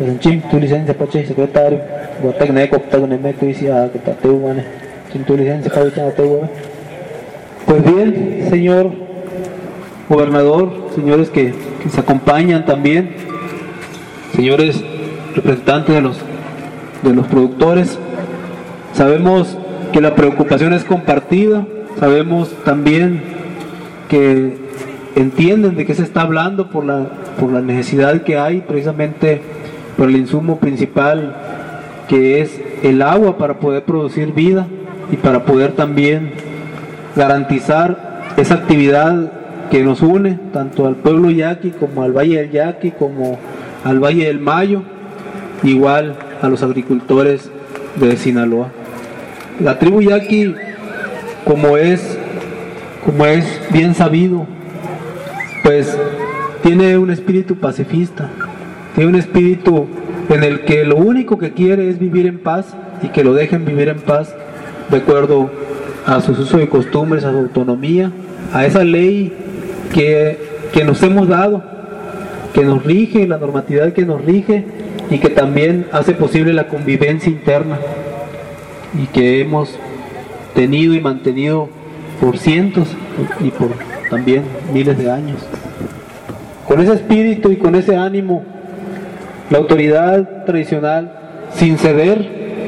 Chim, tu licencia, pache, secretario. Guatecneco, Octagonemeco, y si a que tateu, mane. Chim, tu licencia, cabita, tateu. Pues bien, señor gobernador, señores que se acompañan también, señores representantes de los productores, sabemos que la preocupación es compartida, sabemos también que entienden de qué se está hablando por la necesidad que hay precisamente por el insumo principal que es el agua para poder producir vida y para poder también garantizar esa actividad que nos une tanto al pueblo yaqui como al Valle del Yaqui como al Valle del Mayo, igual a los agricultores de Sinaloa. La tribu yaqui, como es bien sabido, pues tiene un espíritu pacifista, tiene un espíritu en el que lo único que quiere es vivir en paz y que lo dejen vivir en paz de acuerdo a sus usos y costumbres, a su autonomía, a esa ley que nos hemos dado, que nos rige, la normatividad que nos rige y que también hace posible la convivencia interna y que hemos tenido y mantenido por cientos y por también miles de años. Con ese espíritu y con ese ánimo, la autoridad tradicional, sin ceder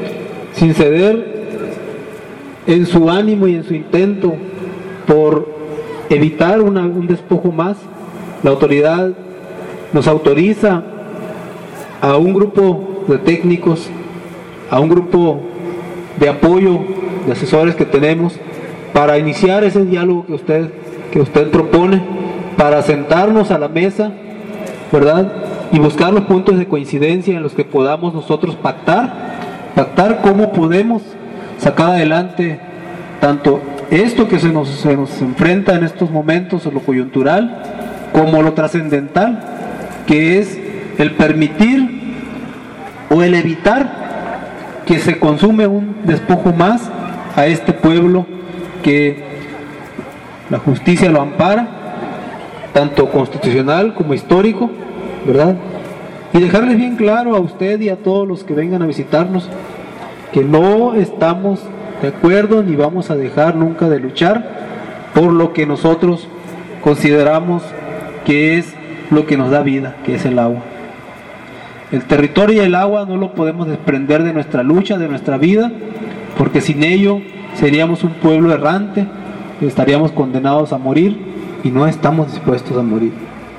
en su ánimo y en su intento por evitar un despojo más, la autoridad nos autoriza a un grupo de técnicos, a un grupo de apoyo, de asesores que tenemos, para iniciar ese diálogo que usted propone, para sentarnos a la mesa, ¿verdad? Y buscar los puntos de coincidencia en los que podamos nosotros pactar cómo podemos sacar adelante tanto esto que se nos enfrenta en estos momentos, lo coyuntural, como lo trascendental, que es el permitir o el evitar que se consume un despojo más a este pueblo que la justicia lo ampara, tanto constitucional como histórico, ¿verdad? Y dejarles bien claro a usted y a todos los que vengan a visitarnos que no estamos de acuerdo ni vamos a dejar nunca de luchar por lo que nosotros consideramos que es lo que nos da vida, que es el agua. El territorio y el agua no lo podemos desprender de nuestra lucha, de nuestra vida, porque sin ello seríamos un pueblo errante, estaríamos condenados a morir y no estamos dispuestos a morir.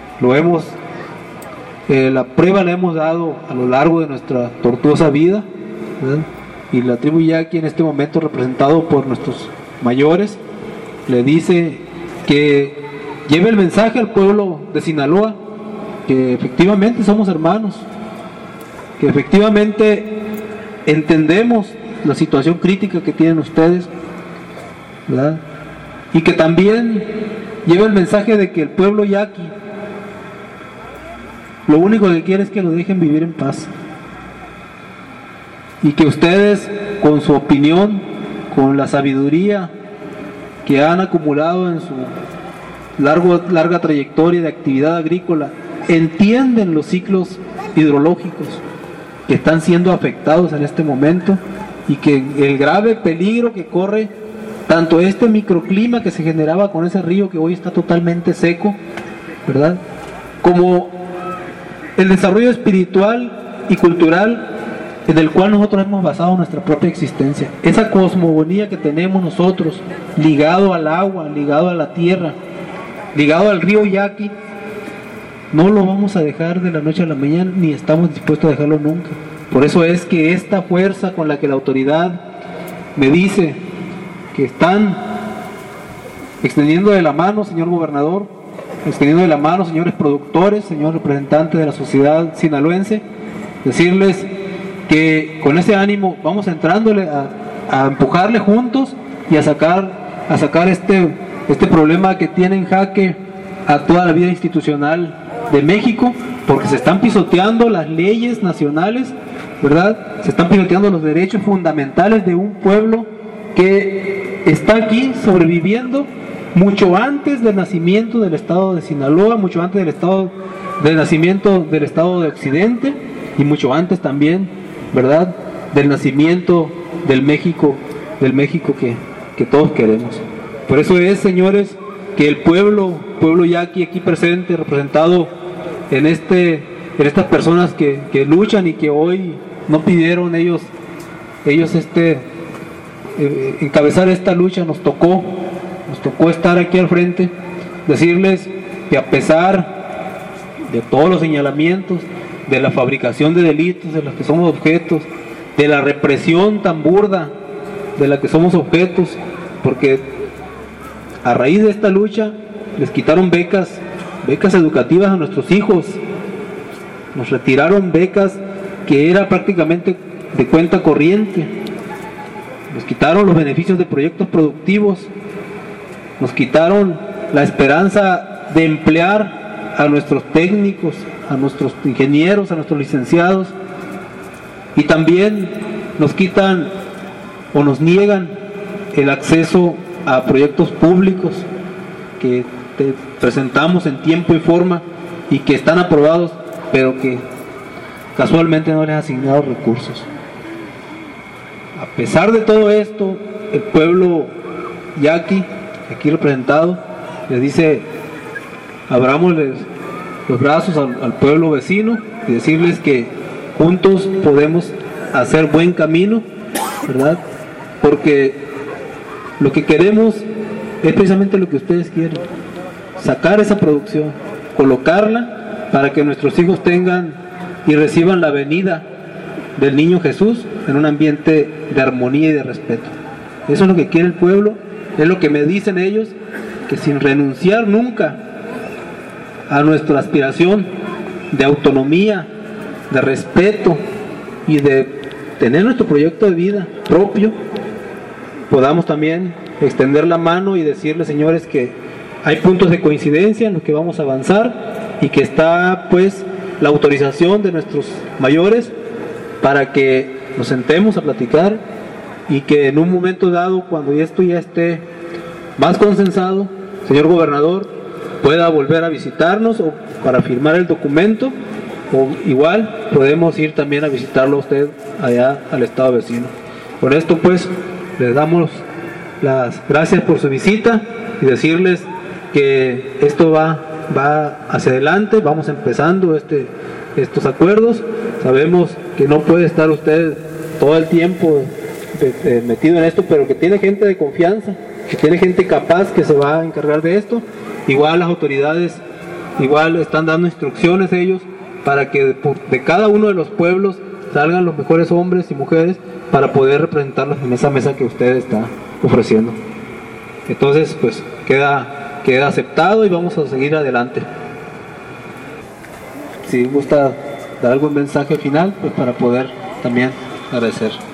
La prueba la hemos dado a lo largo de nuestra tortuosa vida, ¿verdad? Y la tribu yaqui en este momento, representado por nuestros mayores, le dice que lleve el mensaje al pueblo de Sinaloa, que efectivamente somos hermanos, que efectivamente entendemos la situación crítica que tienen ustedes, ¿verdad? Y que también lleve el mensaje de que el pueblo yaqui lo único que quiere es que lo dejen vivir en paz. Y que ustedes, con su opinión, con la sabiduría que han acumulado en su larga trayectoria de actividad agrícola, entienden los ciclos hidrológicos que están siendo afectados en este momento y que el grave peligro que corre tanto este microclima que se generaba con ese río que hoy está totalmente seco, ¿verdad? Como el desarrollo espiritual y cultural en el cual nosotros hemos basado nuestra propia existencia. Esa cosmogonía que tenemos nosotros, ligado al agua, ligado a la tierra, ligado al río Yaqui, no lo vamos a dejar de la noche a la mañana, ni estamos dispuestos a dejarlo nunca. Por eso es que esta fuerza con la que la autoridad me dice que están extendiendo de la mano, señor gobernador, extendiendo de la mano, señores productores, señor representante de la sociedad sinaloense, decirles que con ese ánimo vamos entrándole a empujarle juntos y a sacar este problema que tiene en jaque a toda la vida institucional de México, porque se están pisoteando las leyes nacionales, ¿verdad? Se están pisoteando los derechos fundamentales de un pueblo que está aquí sobreviviendo mucho antes del nacimiento del estado de Sinaloa, mucho antes del nacimiento del estado de Occidente, y mucho antes también, ¿verdad?, del nacimiento del México que todos queremos. Por eso es, señores, que el pueblo yaqui aquí presente, representado en estas personas que luchan y que hoy no pidieron ellos encabezar esta lucha, nos tocó estar aquí al frente, decirles que a pesar de todos los señalamientos, de la fabricación de delitos de los que somos objetos, de la represión tan burda de la que somos objetos, porque a raíz de esta lucha les quitaron becas educativas a nuestros hijos, nos retiraron becas que era prácticamente de cuenta corriente, nos quitaron los beneficios de proyectos productivos, nos quitaron la esperanza de emplear a nuestros técnicos, a nuestros ingenieros, a nuestros licenciados, y también nos quitan o nos niegan el acceso a proyectos públicos que te presentamos en tiempo y forma y que están aprobados, pero que casualmente no les han asignado recursos. A pesar de todo esto, el pueblo yaqui, aquí representado, les dice: abrámosles los brazos al pueblo vecino y decirles que juntos podemos hacer buen camino, ¿verdad? Porque lo que queremos es precisamente lo que ustedes quieren: sacar esa producción, colocarla para que nuestros hijos tengan y reciban la venida del niño Jesús en un ambiente de armonía y de respeto. Eso es lo que quiere el pueblo, es lo que me dicen ellos, que sin renunciar nunca a nuestra aspiración de autonomía, de respeto y de tener nuestro proyecto de vida propio, podamos también extender la mano y decirles, señores, que hay puntos de coincidencia en los que vamos a avanzar y que está pues la autorización de nuestros mayores para que nos sentemos a platicar y que en un momento dado, cuando esto ya esté más consensado, señor gobernador, pueda volver a visitarnos o para firmar el documento, o igual podemos ir también a visitarlo a usted allá al estado vecino. Por esto pues les damos las gracias por su visita y decirles que esto va hacia adelante, vamos empezando estos acuerdos. Sabemos que no puede estar usted todo el tiempo metido en esto, pero que tiene gente de confianza, que tiene gente capaz que se va a encargar de esto. Igual las autoridades están dando instrucciones ellos para que de cada uno de los pueblos salgan los mejores hombres y mujeres para poder representarlos en esa mesa que usted está ofreciendo. Entonces pues queda aceptado y vamos a seguir adelante. Si gusta dar algún mensaje final, pues para poder también agradecer.